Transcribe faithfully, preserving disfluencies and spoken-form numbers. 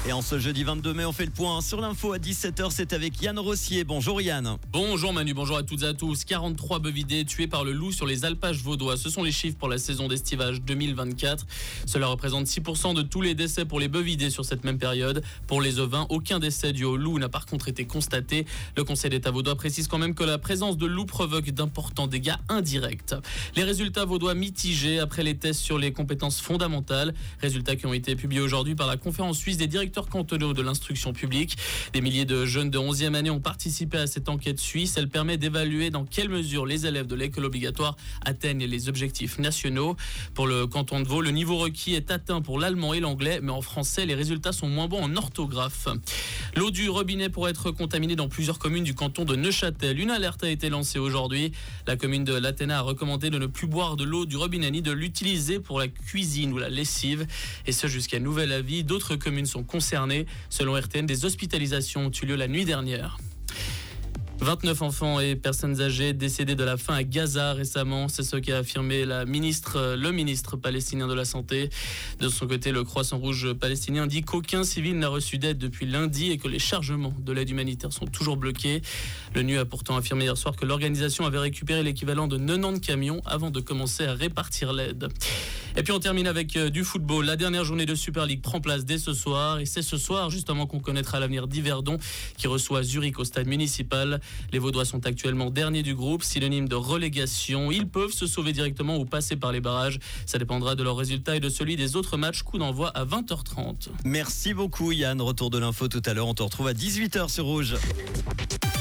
Et en ce jeudi vingt-deux mai, on fait le point sur l'info à dix-sept heures. C'est avec Yann Rossier. Bonjour Yann. Bonjour Manu, bonjour à toutes et à tous. quarante-trois bovidés tués par le loup sur les alpages vaudois. Ce sont les chiffres pour la saison d'estivage deux mille vingt-quatre. Cela représente six pour cent de tous les décès pour les bovidés sur cette même période. Pour les ovins, aucun décès dû au loup n'a par contre été constaté. Le Conseil d'État vaudois précise quand même que la présence de loups provoque d'importants dégâts indirects. Les résultats vaudois mitigés après les tests sur les compétences fondamentales. Résultats qui ont été publiés aujourd'hui par la conférence suisse des directeurs cantonaux de l'instruction publique. Des milliers de jeunes de onzième année ont participé à cette enquête suisse. Elle permet d'évaluer dans quelle mesure les élèves de l'école obligatoire atteignent les objectifs nationaux. Pour le canton de Vaud, le niveau requis est atteint pour l'allemand et l'anglais, mais en français, les résultats sont moins bons en orthographe. L'eau du robinet pourrait être contaminée dans plusieurs communes du canton de Neuchâtel. Une alerte a été lancée aujourd'hui. La commune de l'Athéna a recommandé de ne plus boire de l'eau du robinet ni de l'utiliser pour la cuisine ou la lessive. Et ce jusqu'à nouvel avis. D'autres communes sont concernées. Selon R T N, des hospitalisations ont eu lieu la nuit dernière. vingt-neuf enfants et personnes âgées décédés de la faim à Gaza récemment. C'est ce qu'a affirmé la ministre, le ministre palestinien de la Santé. De son côté, le Croissant Rouge palestinien dit qu'aucun civil n'a reçu d'aide depuis lundi et que les chargements de l'aide humanitaire sont toujours bloqués. L'ONU a pourtant affirmé hier soir que l'organisation avait récupéré l'équivalent de quatre-vingt-dix camions avant de commencer à répartir l'aide. Et puis on termine avec du football. La dernière journée de Super League prend place dès ce soir. Et c'est ce soir justement qu'on connaîtra l'avenir d'Yverdon qui reçoit Zurich au stade municipal. Les Vaudois sont actuellement derniers du groupe, synonyme de relégation. Ils peuvent se sauver directement ou passer par les barrages. Ça dépendra de leurs résultats et de celui des autres matchs. Coup d'envoi à vingt heures trente. Merci beaucoup Yann. Retour de l'info tout à l'heure. On te retrouve à dix-huit heures sur Rouge.